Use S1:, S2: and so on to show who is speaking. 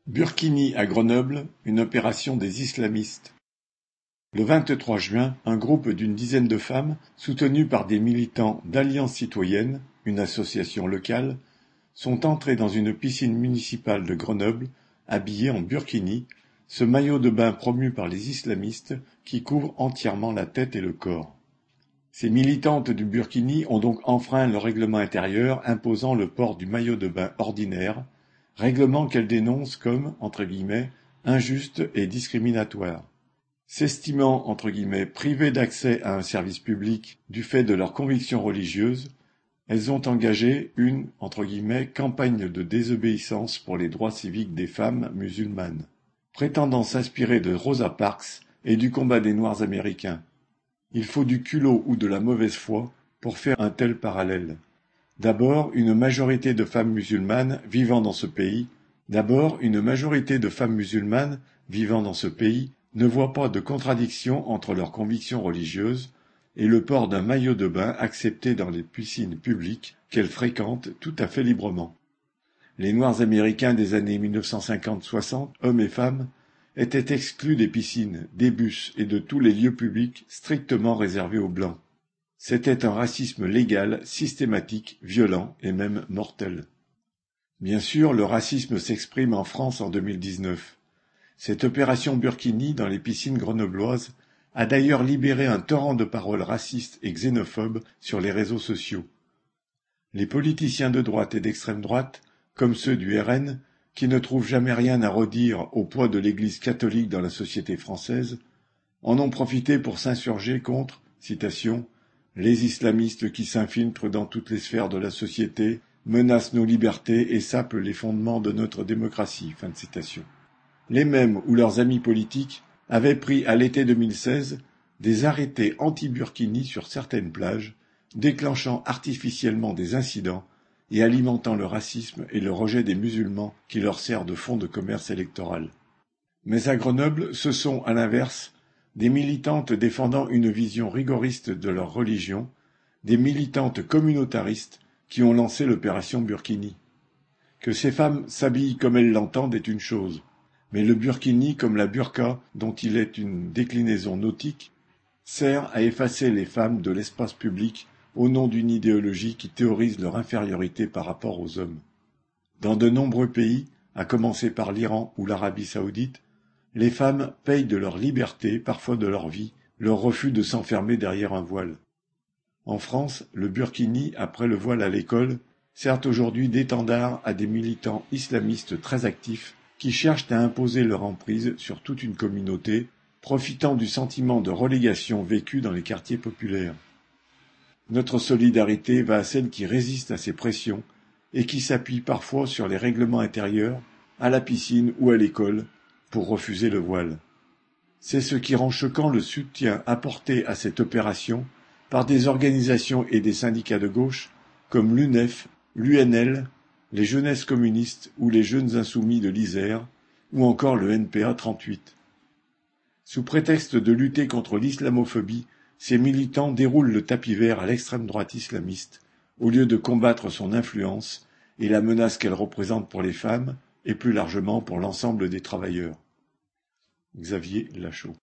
S1: Burkini à Grenoble, une opération des islamistes. Le 23 juin, un groupe d'une dizaine de femmes, soutenues par des militants d'Alliance citoyenne, une association locale, sont entrées dans une piscine municipale de Grenoble, habillées en burkini, ce maillot de bain promu par les islamistes qui couvre entièrement la tête et le corps. Ces militantes du burkini ont donc enfreint le règlement intérieur imposant le port du maillot de bain ordinaire, règlement qu'elles dénoncent comme, entre guillemets, injuste et discriminatoire. S'estimant, entre guillemets, privées d'accès à un service public du fait de leurs convictions religieuses, elles ont engagé une, entre guillemets, campagne de désobéissance pour les droits civiques des femmes musulmanes, prétendant s'inspirer de Rosa Parks et du combat des Noirs américains. Il faut du culot ou de la mauvaise foi pour faire un tel parallèle. D'abord, une majorité de femmes musulmanes vivant dans ce pays ne voit pas de contradiction entre leurs convictions religieuses et le port d'un maillot de bain accepté dans les piscines publiques qu'elles fréquentent tout à fait librement. Les Noirs américains des années 1950-60, hommes et femmes, étaient exclus des piscines, des bus et de tous les lieux publics strictement réservés aux Blancs. C'était un racisme légal, systématique, violent et même mortel. Bien sûr, le racisme s'exprime en France en 2019. Cette opération Burkini dans les piscines grenobloises a d'ailleurs libéré un torrent de paroles racistes et xénophobes sur les réseaux sociaux. Les politiciens de droite et d'extrême droite, comme ceux du RN, qui ne trouvent jamais rien à redire au poids de l'Église catholique dans la société française, en ont profité pour s'insurger contre, citation, « les islamistes qui s'infiltrent dans toutes les sphères de la société, menacent nos libertés et sapent les fondements de notre démocratie. » Fin de citation. Les mêmes ou leurs amis politiques avaient pris à l'été 2016 des arrêtés anti-Burkini sur certaines plages, déclenchant artificiellement des incidents et alimentant le racisme et le rejet des musulmans qui leur sert de fonds de commerce électoral. Mais à Grenoble, ce sont, à l'inverse, des militantes défendant une vision rigoriste de leur religion, des militantes communautaristes qui ont lancé l'opération Burkini. Que ces femmes s'habillent comme elles l'entendent est une chose, mais le burkini, comme la burqa, dont il est une déclinaison nautique, sert à effacer les femmes de l'espace public au nom d'une idéologie qui théorise leur infériorité par rapport aux hommes. Dans de nombreux pays, à commencer par l'Iran ou l'Arabie saoudite, les femmes payent de leur liberté, parfois de leur vie, leur refus de s'enfermer derrière un voile. En France, le burkini, après le voile à l'école, sert aujourd'hui d'étendard à des militants islamistes très actifs qui cherchent à imposer leur emprise sur toute une communauté, profitant du sentiment de relégation vécu dans les quartiers populaires. Notre solidarité va à celles qui résistent à ces pressions et qui s'appuient parfois sur les règlements intérieurs, à la piscine ou à l'école, pour refuser le voile. C'est ce qui rend choquant le soutien apporté à cette opération par des organisations et des syndicats de gauche comme l'UNEF, l'UNL, les Jeunesses communistes ou les Jeunes insoumis de l'Isère, ou encore le NPA 38. Sous prétexte de lutter contre l'islamophobie, ces militants déroulent le tapis vert à l'extrême droite islamiste, au lieu de combattre son influence et la menace qu'elle représente pour les femmes, et plus largement pour l'ensemble des travailleurs. Xavier Lachaud.